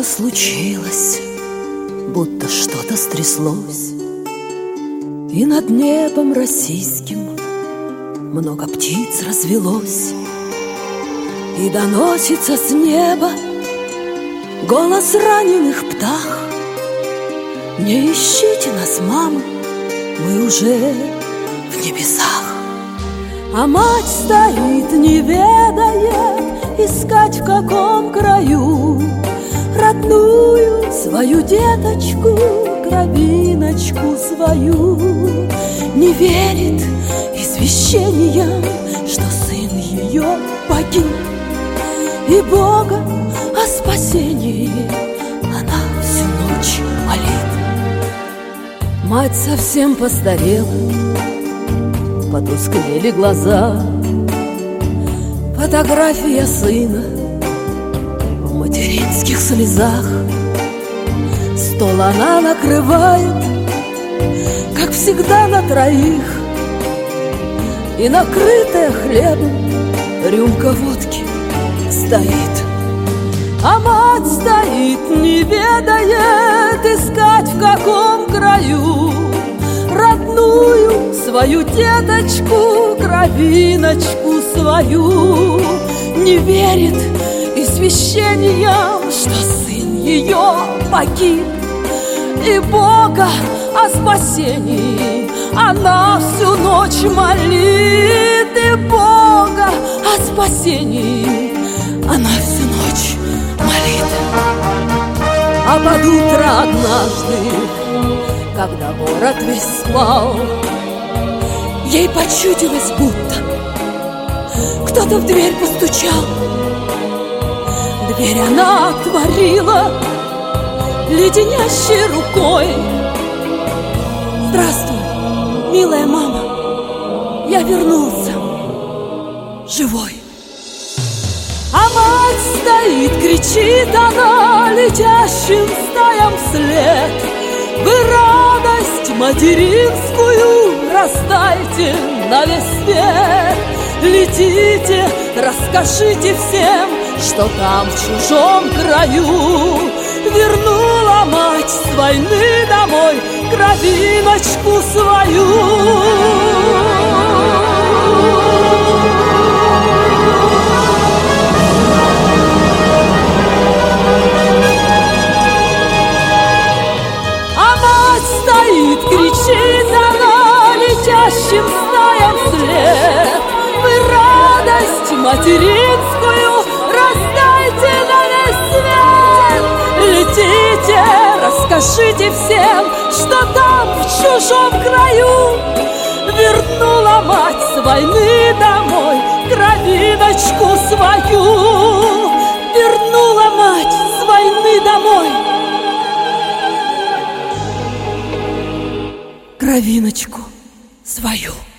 что-то случилось, будто что-то стряслось, и над небом российским много птиц развелось, и доносится с неба голос раненых птах: не ищите нас, мамы, мы уже в небесах. А мать стоит, не ведает, искать в каком краю родную свою деточку, кровиночку свою. Не верит извещениям, что сын ее погиб, и Бога о спасении она всю ночь молит. Мать совсем постарела, потускнели глаза. Фотография сына в материнских слезах. Стол она накрывает, как всегда, на троих, и накрытая хлебом рюмка водки стоит. А мать стоит, не ведает, искать в каком краю родную свою деточку, кровиночку свою. Не верит извещениям, что сын ее погиб, и Бога о спасении она всю ночь молит, и Бога о спасении она всю ночь молит. А под утро однажды, когда город весь спал, ей почудилось, будто кто-то в дверь постучал. Дверь она отворила леденящей рукой. Здравствуй, милая мама, я вернулся живой. А мать стоит, кричит она летящим стаям вслед: вы радость материнскую раздайте на весь свет. Летите, расскажите всем, что там в чужом краю вернула мать с войны домой кровиночку свою. А мать стоит, кричит она летящим стаям вслед: вы радость материнскую раздайте на весь свет. Летите, расскажите всем, что там в чужом краю вернула мать с войны домой кровиночку свою. Вернула мать с войны домой кровиночку свою.